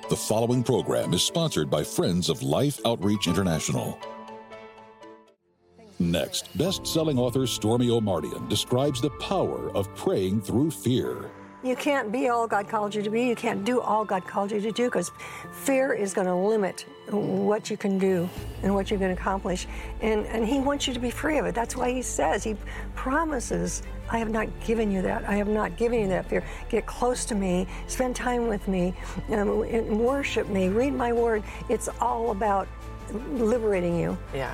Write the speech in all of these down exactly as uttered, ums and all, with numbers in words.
The following program is sponsored by Friends of Life Outreach International. Next, best-selling author Stormie Omartian describes the power of praying through fear. You can't be all God called you to be. You can't do all God called you to do because fear is going to limit what you can do and what you're going to accomplish. And, and he wants you to be free of it. That's why he says, he promises, I have not given you that. I have not given you that fear. Get close to me. Spend time with me. Um, and worship me. Read my word. It's all about liberating you. Yeah.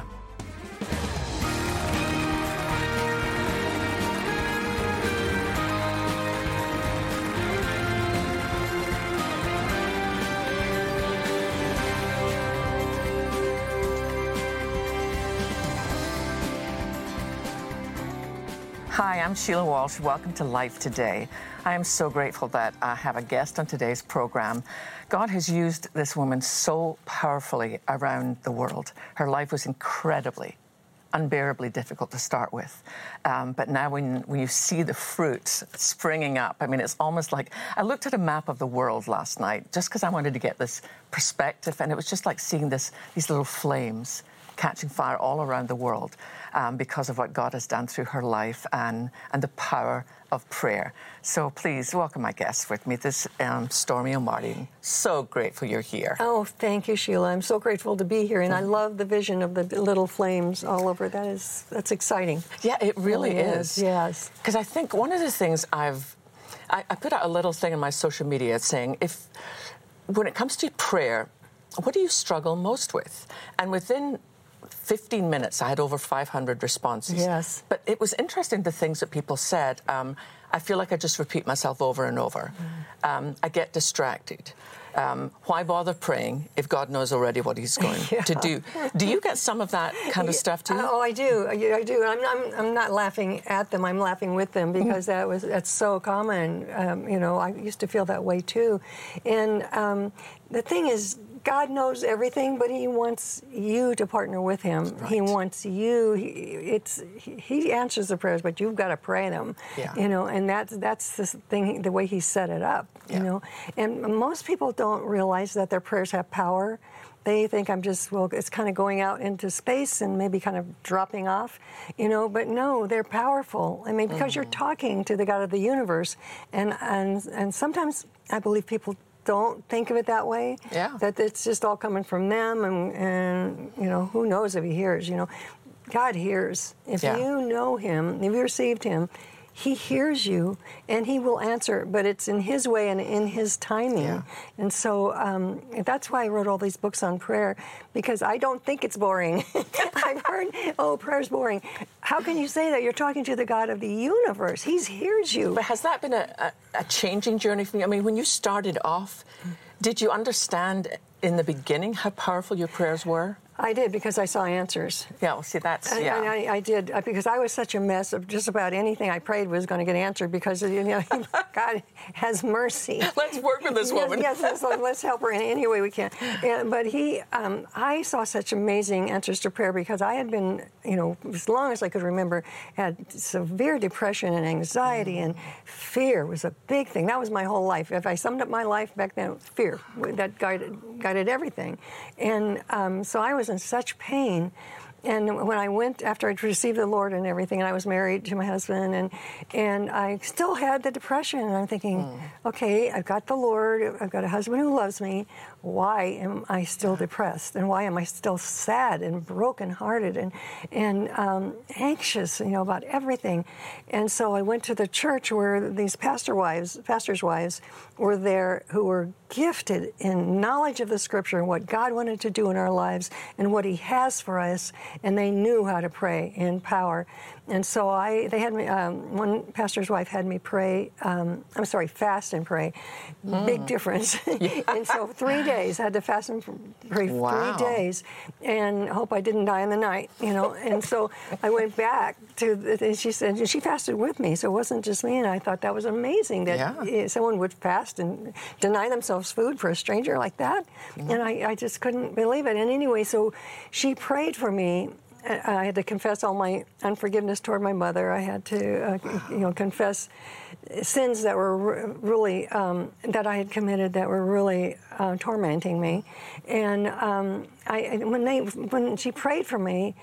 Hi, I'm Sheila Walsh. Welcome to Life Today. I am so grateful that I have a guest on today's program. God has used this woman so powerfully around the world. Her life was incredibly, unbearably difficult to start with. Um, but now when, when you see the fruits springing up, I mean, it's almost like, I looked at a map of the world last night just because I wanted to get this perspective, and it was just like seeing this, these little flames catching fire all around the world um, because of what God has done through her life and, and the power of prayer. So please welcome my guest with me, this um, Stormie Omartian. So grateful you're here. Oh, thank you, Sheila. I'm so grateful to be here, and I love the vision of the little flames all over. That is, that's exciting. Yeah, it really it is. is. Yes. Because I think one of the things I've, I, I put out a little thing in my social media saying, if, when it comes to prayer, what do you struggle most with? And within fifteen minutes, I had over five hundred responses. Yes. But it was interesting, the things that people said. Um, I feel like I just repeat myself over and over. Mm. Um, I get distracted. Um, why bother praying if God knows already what he's going yeah. to do? Do you get some of that kind of stuff too? Oh, I do. I, I do. I'm, I'm, I'm not laughing at them. I'm laughing with them because that was that's so common. Um, you know, I used to feel that way too. And um, the thing is, God knows everything, but he wants you to partner with him. Right. He wants you. He, it's he answers the prayers, but you've got to pray them. Yeah. You know, and that's that's the thing, the way he set it up. Yeah. You know, and most people don't realize that their prayers have power. They think I'm just, well, it's kind of going out into space and maybe kind of dropping off, you know, but no, they're powerful. I mean, because mm-hmm. you're talking to the God of the universe, and and and sometimes I believe people don't think of it that way. Yeah. That it's just all coming from them, and, and you know, who knows if he hears, you know. God hears. If yeah. you know him, if you received him, he hears you, and he will answer, but it's in his way and in his timing. Yeah. And so um, that's why I wrote all these books on prayer, because I don't think it's boring. I've heard, oh, prayer's boring. How can you say that? You're talking to the God of the universe. He hears you. But has that been a, a, a changing journey for you? I mean, when you started off, did you understand in the beginning how powerful your prayers were? I did, because I saw answers. Yeah, well, see, that's, yeah. And I, I did, because I was such a mess of just about anything I prayed was going to get answered, because, you know, God has mercy. Let's work with this woman. Yes, yes, let's, let's help her in any way we can. Yeah, but he, um, I saw such amazing answers to prayer, because I had been, you know, as long as I could remember, had severe depression and anxiety, mm. and fear was a big thing. That was my whole life. If I summed up my life back then, fear, that guided, guided everything. And um, so I was in such pain. And when I went, after I'd received the Lord and everything, and I was married to my husband, and and I still had the depression, and I'm thinking, mm. okay, I've got the Lord, I've got a husband who loves me, why am I still depressed? And why am I still sad and brokenhearted and, and um, anxious, you know, about everything? And so I went to the church where these pastor wives, pastors' wives were there, who were gifted in knowledge of the Scripture and what God wanted to do in our lives and what he has for us, and they knew how to pray in power. And so I, they had me, um, one pastor's wife had me pray, um, I'm sorry, fast and pray. Mm. Big difference. Yeah. And so three days, I had to fast and pray wow. three days, and hope I didn't die in the night, you know. And so I went back to, the, and she said, and she fasted with me, so it wasn't just me, and I thought that was amazing that yeah. someone would fast and deny themselves food for a stranger like that. Mm. And I, I just couldn't believe it. And anyway, so she prayed for me. I had to confess all my unforgiveness toward my mother. I had to, uh, you know, confess sins that were really um, that I had committed that were really uh, tormenting me. And um, I, when they, when she prayed for me,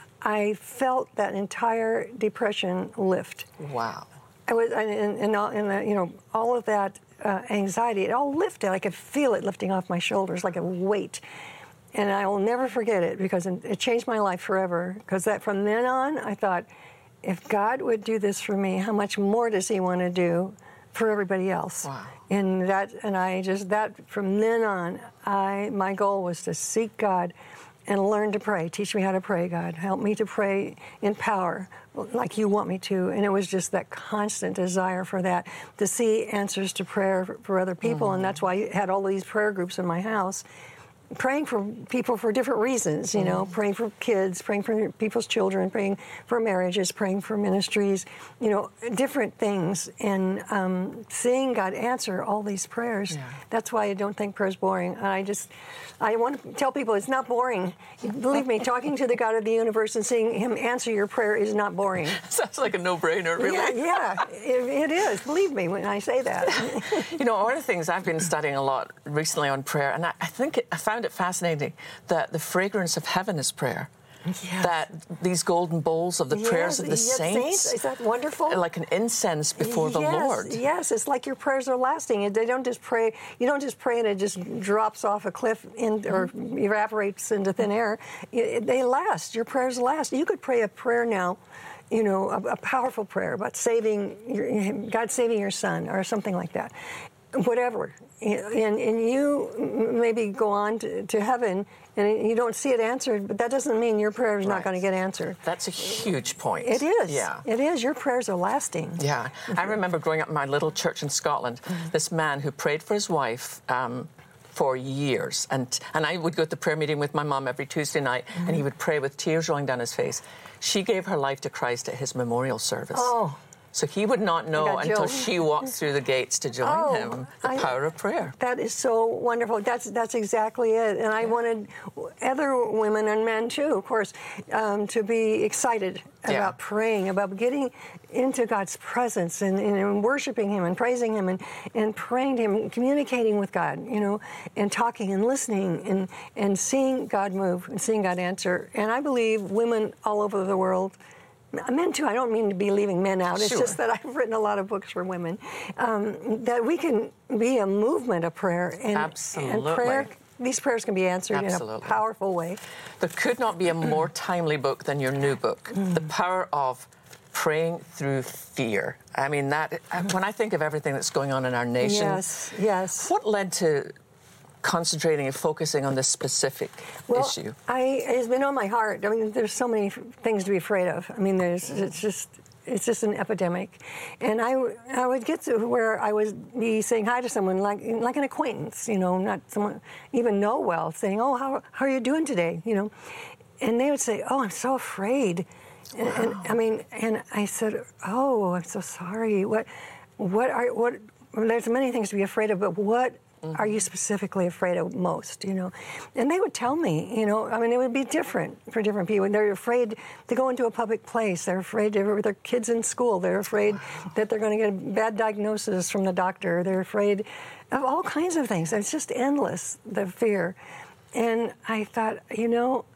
I felt that entire depression lift. Wow. I was, and, and, all, and the, you know, all of that uh, anxiety, it all lifted. I could feel it lifting off my shoulders like a weight. And I will never forget it because it changed my life forever. Because that from then on, I thought, if God would do this for me, how much more does He want to do for everybody else? Wow. And that, and I just that from then on, I my goal was to seek God and learn to pray. Teach me how to pray, God. Help me to pray in power, like You want me to. And it was just that constant desire for that, to see answers to prayer for, for other people. Mm-hmm. And that's why I had all these prayer groups in my house, praying for people for different reasons, you know, mm. praying for kids, praying for people's children, praying for marriages, praying for ministries, you know, different things. And um, seeing God answer all these prayers, yeah. That's why I don't think prayer is boring. I just, I want to tell people it's not boring. Believe me, talking to the God of the universe and seeing Him answer your prayer is not boring. Sounds like a no-brainer, really. Yeah, yeah it, it is. Believe me when I say that. You know, one of the things I've been studying a lot recently on prayer, and I, I think it, I found it fascinating that the fragrance of heaven is prayer. Yes. That these golden bowls of the yes, prayers of the yes, saints, saints, is that wonderful? Like an incense before yes, the Lord. Yes, it's like your prayers are lasting. They don't just pray. You don't just pray and it just drops off a cliff in, or evaporates into thin air. It, they last. Your prayers last. You could pray a prayer now, you know, a, a powerful prayer about saving your, God saving your son or something like that. Whatever, and, and you maybe go on to, to heaven and you don't see it answered, but that doesn't mean your prayer is right. not going to get answered. That's a huge point. It is. Yeah. It is. Your prayers are lasting. Yeah. I remember growing up in my little church in Scotland, mm-hmm. this man who prayed for his wife um, for years. And, and I would go to the prayer meeting with my mom every Tuesday night, mm-hmm. and he would pray with tears rolling down his face. She gave her life to Christ at his memorial service. Oh. So he would not know until she walked through the gates to join oh, him, the I, power of prayer. That is so wonderful. That's that's exactly it. And I yeah. wanted other women and men, too, of course, um, to be excited about yeah. praying, about getting into God's presence and, and worshiping Him and praising Him and, and praying to Him, and communicating with God, you know, and talking and listening and, and seeing God move and seeing God answer. And I believe women all over the world, men too, I don't mean to be leaving men out. It's sure. just that I've written a lot of books for women. Um, that we can be a movement of prayer. And, Absolutely. And prayer, these prayers can be answered Absolutely. in a powerful way. There could not be a more timely book than your new book, mm. The Power of Praying Through Fear. I mean, that when I think of everything that's going on in our nation, yes, yes. What led to concentrating and focusing on this specific well, issue? I, it's been on my heart. I mean, there's so many things to be afraid of. I mean, there's it's just it's just an epidemic, and I, I would get to where I would be saying hi to someone like like an acquaintance, you know, not someone even know well, saying, "Oh, how how are you doing today?" You know, and they would say, "Oh, I'm so afraid," and, wow. and I mean, and I said, "Oh, I'm so sorry. What what are what?" Well, there's many things to be afraid of, but what are you specifically afraid of most, you know? And they would tell me, you know, I mean, it would be different for different people. They're afraid to go into a public place. They're afraid to, their kids in school. They're afraid that they're going to get a bad diagnosis from the doctor. They're afraid of all kinds of things. It's just endless, the fear. And I thought, you know,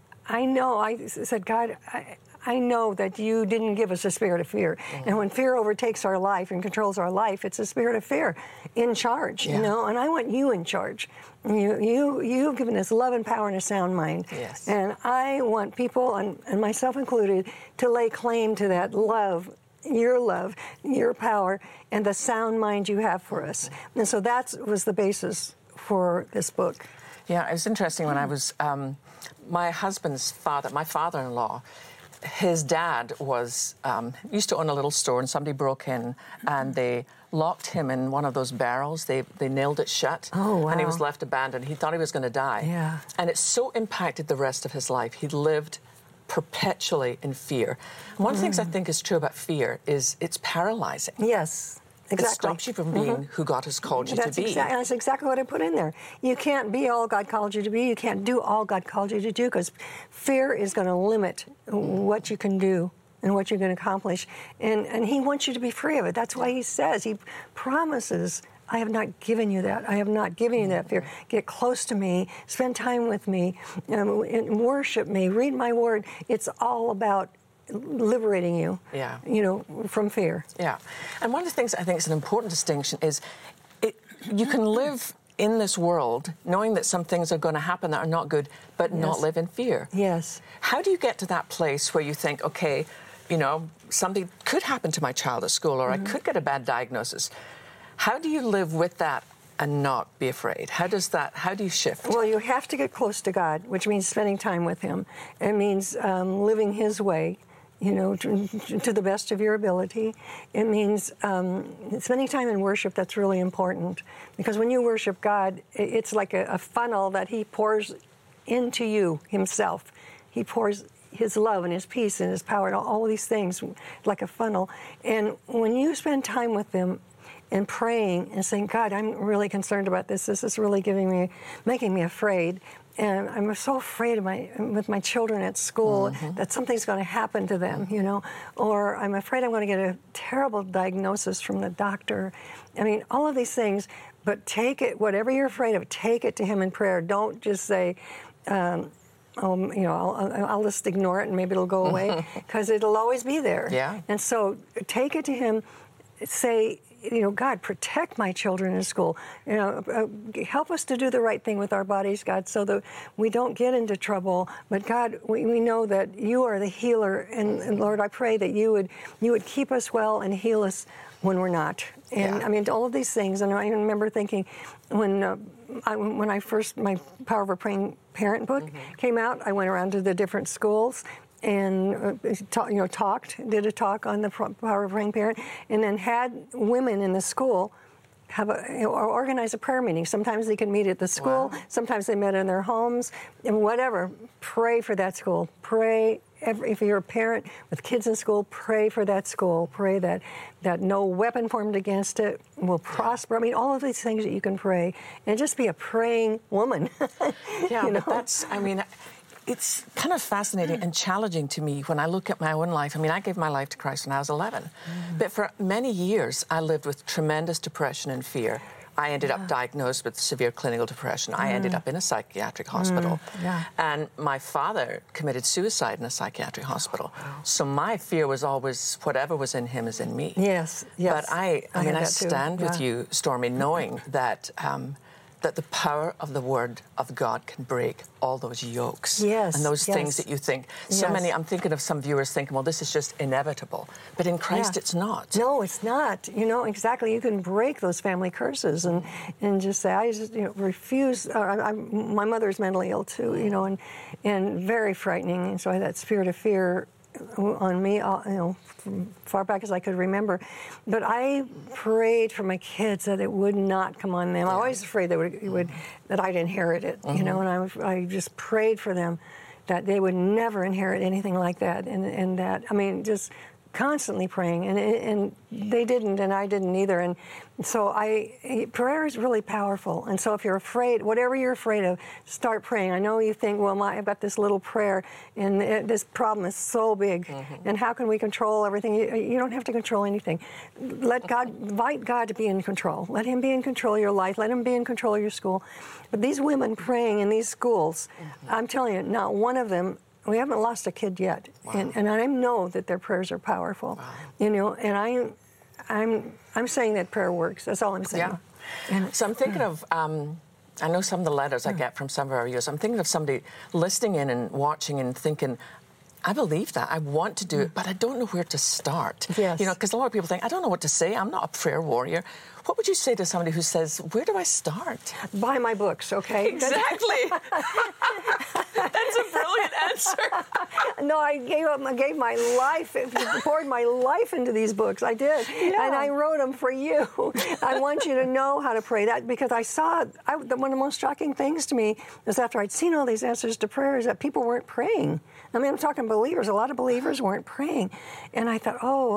I know, I said, God, I, I know that you didn't give us a spirit of fear. Mm-hmm. And when fear overtakes our life and controls our life, it's a spirit of fear in charge, yeah. you know, and I want you in charge. You, you, you've given us love and power and a sound mind. Yes. And I want people, and, and myself included, to lay claim to that love, your love, your power, and the sound mind you have for us. Mm-hmm. And so that was the basis for this book. Yeah, it was interesting when I was, um, my husband's father, my father-in-law, his dad was um, used to own a little store, and somebody broke in and they locked him in one of those barrels. They they nailed it shut. Oh, wow. And he was left abandoned. He thought he was going to die. Yeah. And it so impacted the rest of his life. He lived perpetually in fear. One of the things I think is true about fear is it's paralyzing. Yes. Exactly. It stops you from being Mhm. who God has called you That's to be. Exa- that's exactly what I put in there. You can't be all God called you to be. You can't do all God called you to do, because fear is going to limit what you can do and what you're going to accomplish. And, and He wants you to be free of it. That's why He says, He promises, I have not given you that. I have not given you that fear. Get close to me. Spend time with me. Um, and worship me. Read my word. It's all about liberating you, yeah. you know, from fear. Yeah. And one of the things I think is an important distinction is it, you can live in this world knowing that some things are going to happen that are not good, but Yes. not live in fear. Yes. How do you get to that place where you think, okay, you know, something could happen to my child at school, or mm-hmm. I could get a bad diagnosis? How do you live with that and not be afraid? How does that, how do you shift? Well, you have to get close to God, which means spending time with Him. It means um, living His way, you know, to, to the best of your ability. It means um, spending time in worship. That's really important, because when you worship God, it's like a, a funnel that He pours into you Himself. He pours His love and His peace and His power and all, all these things like a funnel. And when you spend time with Him and praying and saying, God, I'm really concerned about this. This is really giving me, making me afraid. And I'm so afraid of my, with my children at school, mm-hmm. that something's going to happen to them, you know, or I'm afraid I'm going to get a terrible diagnosis from the doctor. I mean, all of these things, but take it, whatever you're afraid of, take it to Him in prayer. Don't just say, um, oh, you know, I'll, I'll just ignore it and maybe it'll go away, because it'll always be there. Yeah. And so take it to Him, say, you know, God, protect my children in school. You know, uh, help us to do the right thing with our bodies, God, so that we don't get into trouble. But God, we, we know that You are the healer, and, and Lord, I pray that You would You would keep us well and heal us when we're not. And yeah. I mean, all of these things. And I remember thinking when uh, I, when I first my Power of a Praying Parent book mm-hmm. came out, I went around to the different schools and uh, talk, you know, talked, did a talk on the Power of Praying Parent, and then had women in the school have a, you know, or organize a prayer meeting. Sometimes they could meet at the school, wow. sometimes they met in their homes, and whatever. Pray for that school. Pray, every, if you're a parent with kids in school, pray for that school. Pray that, that no weapon formed against it will prosper. I mean, all of these things that you can pray, and just be a praying woman. Yeah, you know? but that's, I mean, it's kind of fascinating and challenging to me when I look at my own life. I mean, I gave my life to Christ when I was eleven. Mm. But for many years, I lived with tremendous depression and fear. I ended yeah. up diagnosed with severe clinical depression. Mm. I ended up in a psychiatric hospital. Mm. Yeah. And my father committed suicide in a psychiatric hospital. Wow. So my fear was always whatever was in him is in me. Yes, yes. But I, I, I mean, I stand yeah. with you, Stormy, knowing that... Um, that the power of the Word of God can break all those yokes. Yes, and those yes. things that you think, so yes. many, I'm thinking of some viewers thinking, well, this is just inevitable. But in Christ, yeah. it's not. No, it's not. You know, exactly. You can break those family curses and, and just say, I just, you know, refuse. Uh, I, I'm, my mother's mentally ill, too, you know, and, and very frightening. And so I had that spirit of fear on me, you know, from far back as I could remember. But I prayed for my kids that it would not come on them. Yeah. I was afraid that it would, that I'd inherit it, mm-hmm. you know, and I, I just prayed for them that they would never inherit anything like that, and and that, I mean, just constantly praying, and and they didn't, and I didn't either. And so I, prayer is really powerful. And so if you're afraid, whatever you're afraid of, start praying. I know you think, well, my, I've got this little prayer, and it, this problem is so big, mm-hmm. and how can we control everything? You, you don't have to control anything. Let God, invite God to be in control. Let Him be in control of your life. Let Him be in control of your school. But these women praying in these schools, mm-hmm. I'm telling you, not one of them, we haven't lost a kid yet, wow. and, and I know that their prayers are powerful, wow. you know. And I, I'm, I'm saying that prayer works. That's all I'm saying. Yeah. And, so I'm thinking of, um, I know some of the letters I get from some of our viewers. I'm thinking of somebody listening in and watching and thinking, I believe that. I want to do it, but I don't know where to start. Yes. You know, because a lot of people think, I don't know what to say. I'm not a prayer warrior. What would you say to somebody who says, where do I start? Buy my books, okay? Exactly. That's a brilliant answer. No, I gave up. I gave my life, poured my life into these books. I did, yeah. and I wrote them for you. I want you to know how to pray that, because I saw I, one of the most shocking things to me is after I'd seen all these answers to prayers that people weren't praying. I mean, I'm talking believers. A lot of believers weren't praying, and I thought, oh.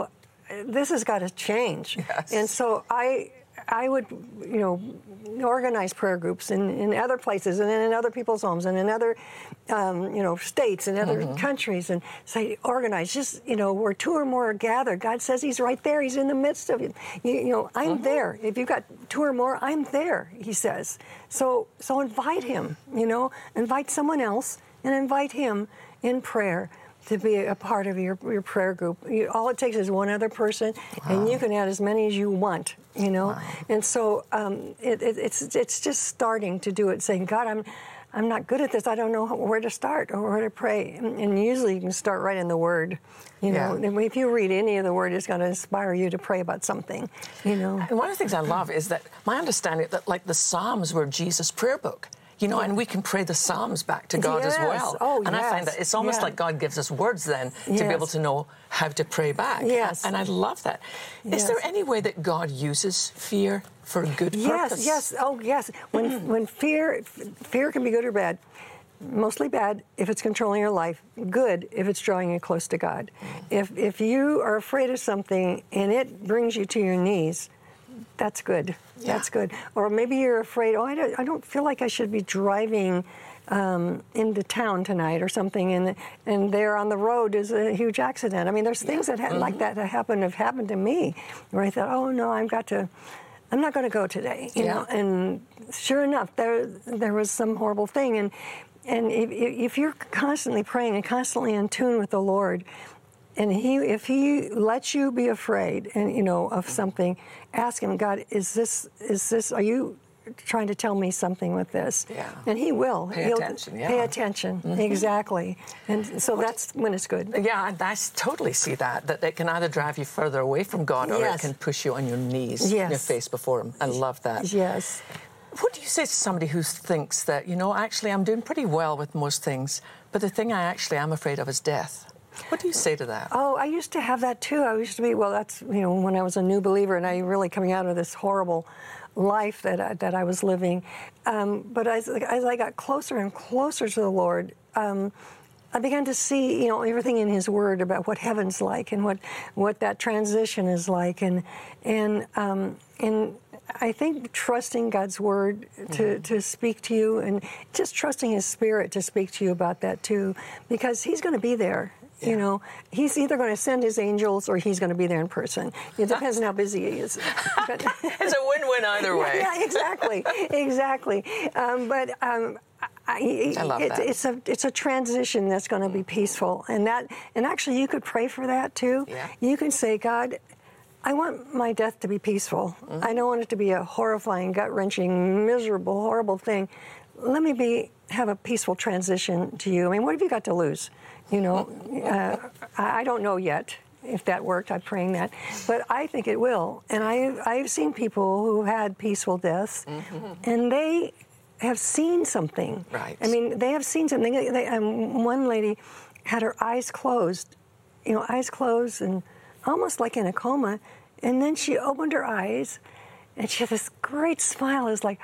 this has got to change. Yes. And so I, I would, you know, organize prayer groups in, in other places and in other people's homes and in other, um, you know, states and other mm-hmm. countries, and say, organize, just, you know, where two or more are gathered. God says he's right there. He's in the midst of it. You, you know, I'm mm-hmm. there. If you've got two or more, I'm there, he says. So, so invite him, you know, invite someone else and invite him in prayer to be a part of your, your prayer group. You, all it takes is one other person, wow. and you can add as many as you want, you know. Wow. And so um, it, it, it's it's just starting to do it, saying, God, I'm I'm not good at this. I don't know where to start or where to pray. And, and usually you can start right in the Word. You know, yeah. if you read any of the Word, it's going to inspire you to pray about something, you know. And one of the things I love is that my understanding that, like, the Psalms were Jesus' prayer book. You know, and we can pray the Psalms back to God yes. as well. Oh, and yes. I find that it's almost yeah. like God gives us words then yes. to be able to know how to pray back. Yes. And I love that. Yes. Is there any way that God uses fear for a good purpose? Yes, yes, oh, yes. When when fear, fear can be good or bad. Mostly bad if it's controlling your life. Good if it's drawing you close to God. If if you are afraid of something and it brings you to your knees, that's good. Yeah. That's good. Or maybe you're afraid, oh, I don't, I don't feel like I should be driving um, into town tonight or something, and and there on the road is a huge accident. I mean, there's things yeah. that ha- mm-hmm. like that that happen have happened to me, where I thought, oh no, I've got to, I'm not going to go today. You yeah. know, and sure enough, there there was some horrible thing, and and if, if you're constantly praying and constantly in tune with the Lord. And he, if he lets you be afraid, and you know, of something, ask him, God, is this, is this, are you trying to tell me something with this? Yeah. And he will. Pay He'll attention, yeah. Pay attention, mm-hmm. exactly. And so what that's when it's good. Yeah, and I totally see that, that it can either drive you further away from God or yes. it can push you on your knees, yes. your face before him. I love that. Yes. What do you say to somebody who thinks that, you know, actually I'm doing pretty well with most things, but the thing I actually am afraid of is death? What do you say to that? Oh, I used to have that too. I used to be, well, that's, you know, when I was a new believer and I really coming out of this horrible life that I, that I was living. Um, but as, as I got closer and closer to the Lord, um, I began to see, you know, everything in His Word about what heaven's like and what, what that transition is like. And, and, um, and I think trusting God's Word to, mm-hmm. to speak to you, and just trusting His Spirit to speak to you about that too, because He's going to be there. Yeah. You know, he's either going to send his angels or he's going to be there in person. It depends on how busy he is. But, it's a win-win either way. Yeah, yeah exactly, exactly. Um, but um, I, I love it, that. It's a it's a transition that's going to be peaceful, and that and actually you could pray for that too. Yeah. You can say, God, I want my death to be peaceful. Mm-hmm. I don't want it to be a horrifying, gut-wrenching, miserable, horrible thing. Let me be have a peaceful transition to you. I mean, what have you got to lose? You know, uh, I don't know yet if that worked. I'm praying that, but I think it will. And I, I've seen people who had peaceful deaths, mm-hmm. and they have seen something. Right. I mean, they have seen something. They, um, one lady had her eyes closed, you know, eyes closed and almost like in a coma, and then she opened her eyes, and she had this great smile. It's like,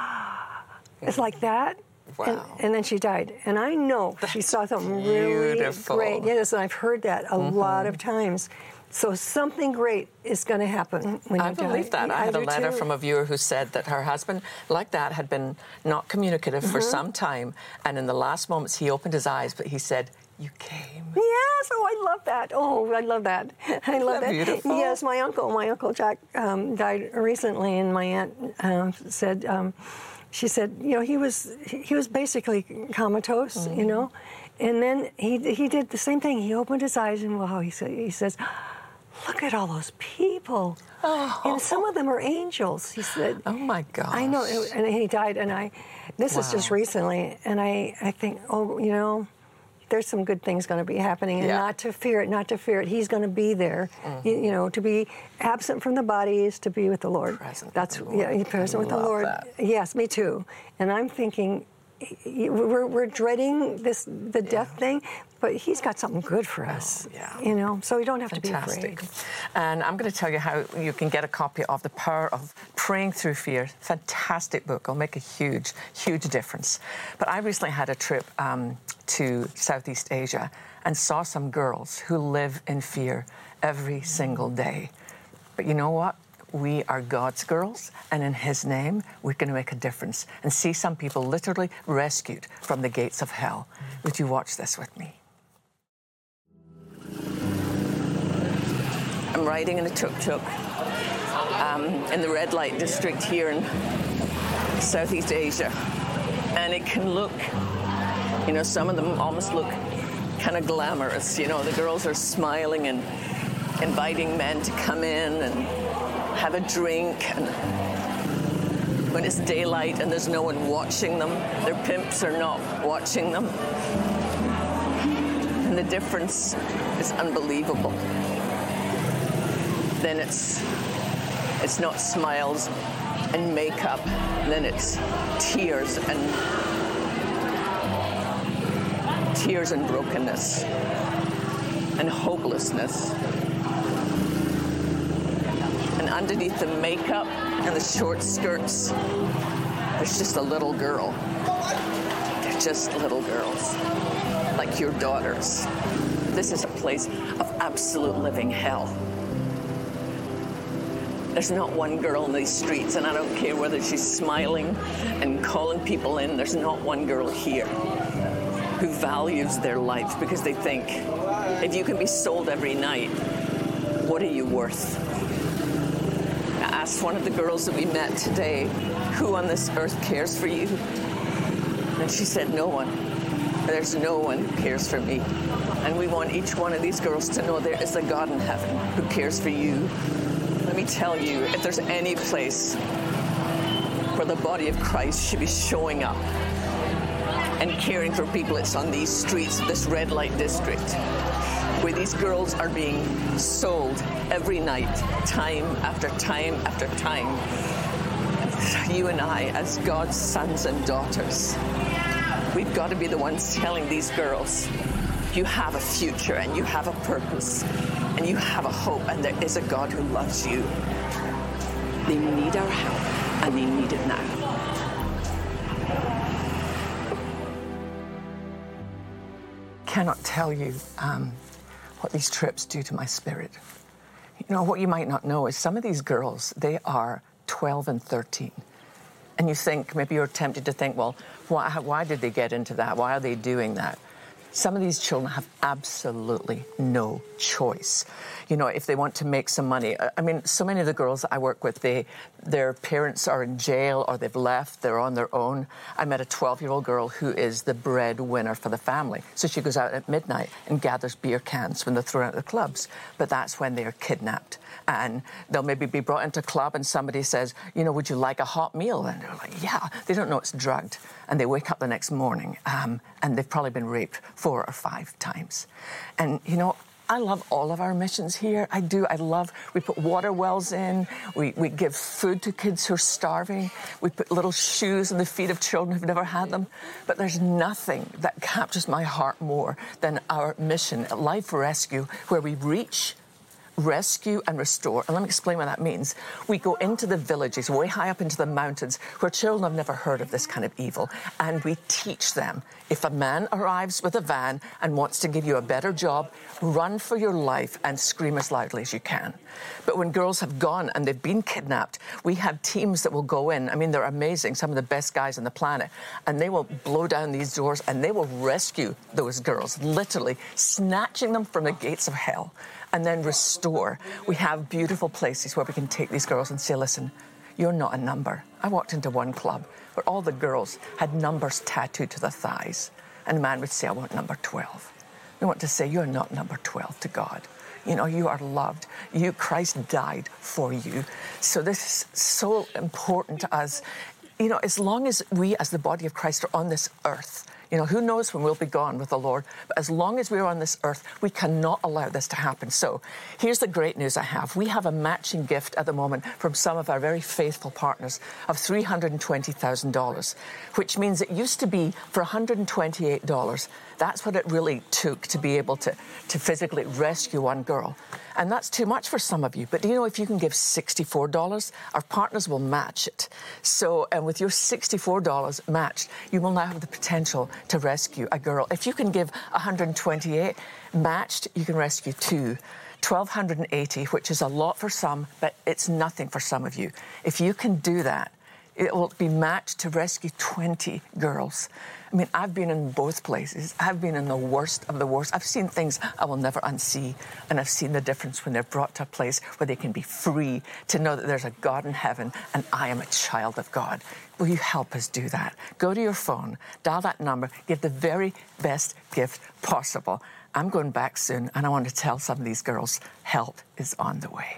it's like that. Wow. And, and then she died. And I know That's she saw something really beautiful. great. Yes, and I've heard that a mm-hmm. lot of times. So something great is going to happen when I you believe die. that. I, I had a letter too. from a viewer who said that her husband, like that, had been not communicative mm-hmm. for some time. And in the last moments, he opened his eyes, but he said, you came. Yes, oh, I love that. Oh, I love that. I love Isn't that that. Beautiful. Yes, my uncle, my uncle Jack um, died recently, and my aunt uh, said, um, she said, you know, he was he was basically comatose, mm-hmm. you know, and then he he did the same thing. He opened his eyes, and wow, he said, he says, look at all those people, oh. and some of them are angels. He said, oh my gosh. I know, and he died, and I, this wow. is just recently, and I I think, oh, you know. There's some good things going to be happening, and yeah. not to fear it, not to fear it. He's going to be there. Mm-hmm. You, you know, to be absent from the body is to be with the Lord. Present That's with the Lord. yeah, present I with the love Lord. That. Yes, me too. And I'm thinking, we're, we're dreading this the death yeah. thing, but he's got something good for us. Oh, yeah. You know, so we don't have Fantastic. to be afraid. And I'm going to tell you how you can get a copy of The Power of Praying Through Fear. Fantastic book. It'll make a huge, huge difference. But I recently had a trip um, to Southeast Asia and saw some girls who live in fear every single day. But you know what? We are God's girls, and in His name, we're going to make a difference and see some people literally rescued from the gates of hell. Would you watch this with me? I'm riding in a tuk-tuk um, in the red light district here in Southeast Asia, and it can look, you know, some of them almost look kind of glamorous. You know, the girls are smiling and inviting men to come in and have a drink, and when it's daylight and there's no one watching them, their pimps are not watching them, and the difference is unbelievable. Then it's it's not smiles and makeup, then it's tears and tears and brokenness and hopelessness. And underneath the makeup and the short skirts, there's just a little girl. They're just little girls, like your daughters. This is a place of absolute living hell. There's not one girl in these streets, and I don't care whether she's smiling and calling people in, there's not one girl here who values their life because they think, if you can be sold every night, what are you worth? I asked one of the girls that we met today, who on this earth cares for you? And she said, no one. There's no one who cares for me. And we want each one of these girls to know there is a God in heaven who cares for you. Let me tell you, if there's any place where the body of Christ should be showing up and caring for people, it's on these streets of this red light district, where these girls are being sold every night, time after time after time. You and I, as God's sons and daughters, we've got to be the ones telling these girls, you have a future and you have a purpose and you have a hope, and there is a God who loves you. They need our help, and they need it now. Cannot tell you um, what these trips do to my spirit. You know, what you might not know is some of these girls, they are twelve and thirteen. And you think, maybe you're tempted to think, well, why, why did they get into that? Why are they doing that? Some of these children have absolutely no choice. You know, if they want to make some money. I mean, so many of the girls I work with, they, their parents are in jail or they've left, they're on their own. I met a twelve-year-old girl who is the breadwinner for the family. So she goes out at midnight and gathers beer cans when they're thrown out of the clubs. But that's when they're kidnapped. And they'll maybe be brought into a club and somebody says, you know, would you like a hot meal? And they're like, yeah. They don't know it's drugged. And they wake up the next morning um, and they've probably been raped four or five times. And, you know, I love all of our missions here. I do. I love, we put water wells in. We, we give food to kids who are starving. We put little shoes in the feet of children who've never had them. But there's nothing that captures my heart more than our mission, Life Rescue, where we reach, rescue and restore. And let me explain what that means. We go into the villages, way high up into the mountains, where children have never heard of this kind of evil, and we teach them. If a man arrives with a van and wants to give you a better job, run for your life and scream as loudly as you can. But when girls have gone and they've been kidnapped, we have teams that will go in. I mean, they're amazing, some of the best guys on the planet, and they will blow down these doors and they will rescue those girls, literally snatching them from the gates of hell, and then restore. We have beautiful places where we can take these girls and say, listen, you're not a number. I walked into one club where all the girls had numbers tattooed to their thighs, and a man would say, I want number twelve. We want to say, you're not number twelve to God. You know, you are loved. You, Christ died for you. So this is so important to us. you know, as long as we as the body of Christ are on this earth, you know, who knows when we'll be gone with the Lord, but as long as we're on this earth, we cannot allow this to happen. So here's the great news I have. We have a matching gift at the moment from some of our very faithful partners of three hundred twenty thousand dollars, which means it used to be for one hundred twenty-eight dollars. That's what it really took to be able to, to physically rescue one girl. And that's too much for some of you. But do you know, if you can give sixty-four dollars, our partners will match it. So, and with your sixty-four dollars matched, you will now have the potential to rescue a girl. If you can give one hundred twenty-eight matched, you can rescue two. one thousand two hundred eighty, which is a lot for some, but it's nothing for some of you. If you can do that, it will be matched to rescue twenty girls. I mean, I've been in both places. I've been in the worst of the worst. I've seen things I will never unsee, and I've seen the difference when they're brought to a place where they can be free to know that there's a God in heaven and I am a child of God. Will you help us do that? Go to your phone, dial that number, give the very best gift possible. I'm going back soon, and I want to tell some of these girls help is on the way.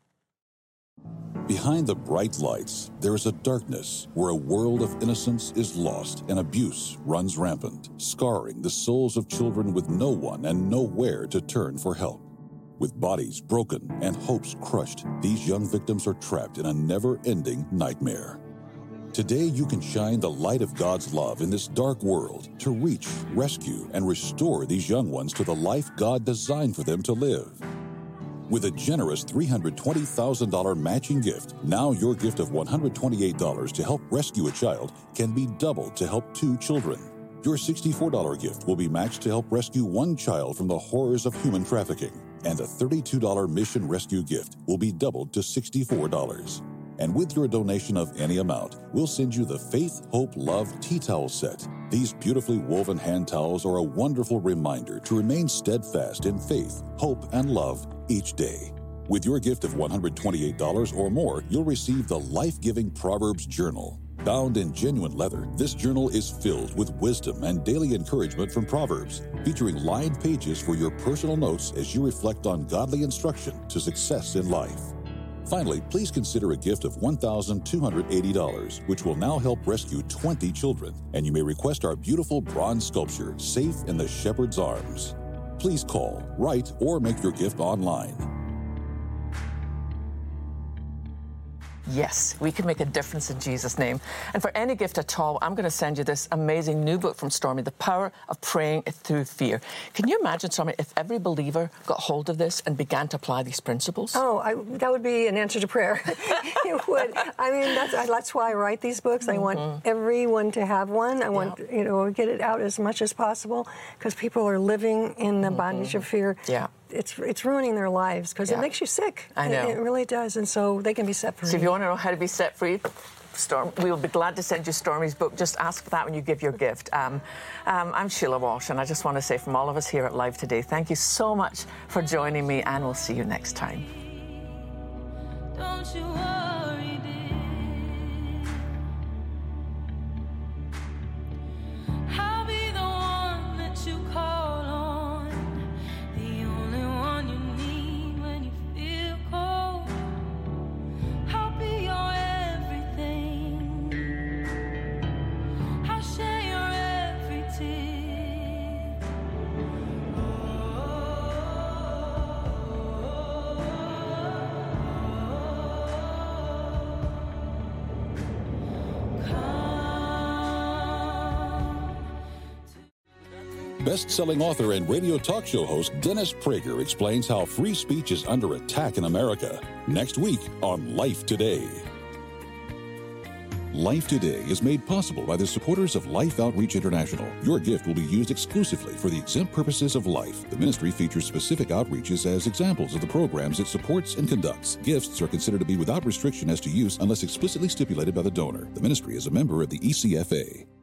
Behind the bright lights, there is a darkness where a world of innocence is lost and abuse runs rampant, scarring the souls of children with no one and nowhere to turn for help. With bodies broken and hopes crushed, these young victims are trapped in a never-ending nightmare. Today, you can shine the light of God's love in this dark world to reach, rescue, and restore these young ones to the life God designed for them to live. With a generous three hundred twenty thousand dollars matching gift, now your gift of one hundred twenty-eight dollars to help rescue a child can be doubled to help two children. Your sixty-four dollars gift will be matched to help rescue one child from the horrors of human trafficking, and a thirty-two dollars mission rescue gift will be doubled to sixty-four dollars. And with your donation of any amount, we'll send you the Faith, Hope, Love Tea Towel Set. These beautifully woven hand towels are a wonderful reminder to remain steadfast in faith, hope, and love each day. With your gift of one hundred twenty-eight dollars or more, you'll receive the life-giving Proverbs Journal. Bound in genuine leather, this journal is filled with wisdom and daily encouragement from Proverbs, featuring lined pages for your personal notes as you reflect on godly instruction to success in life. Finally, please consider a gift of one thousand two hundred eighty dollars, which will now help rescue twenty children, and you may request our beautiful bronze sculpture, Safe in the Shepherd's Arms. Please call, write, or make your gift online. Yes, we can make a difference in Jesus' name. And for any gift at all, I'm going to send you this amazing new book from Stormy, The Power of Praying Through Fear. Can you imagine, Stormy, if every believer got hold of this and began to apply these principles? Oh, I, that would be an answer to prayer. It would. I mean, that's, that's why I write these books. Mm-hmm. I want everyone to have one. I want, yeah. you know, get it out as much as possible, because people are living in the mm-hmm. bondage of fear. Yeah. It's it's ruining their lives, because yeah. it makes you sick. I know. It, it really does, and so they can be set free. So if you want to know how to be set free, Storm, we will be glad to send you Stormy's book. Just ask for that when you give your gift. Um, um, I'm Sheila Walsh, and I just want to say from all of us here at Life Today, thank you so much for joining me, and we'll see you next time. Don't you worry, dear. I'll be the one that you call. Best-selling author and radio talk show host Dennis Prager explains how free speech is under attack in America. Next week on Life Today. Life Today is made possible by the supporters of Life Outreach International. Your gift will be used exclusively for the exempt purposes of life. The ministry features specific outreaches as examples of the programs it supports and conducts. Gifts are considered to be without restriction as to use unless explicitly stipulated by the donor. The ministry is a member of the E C F A.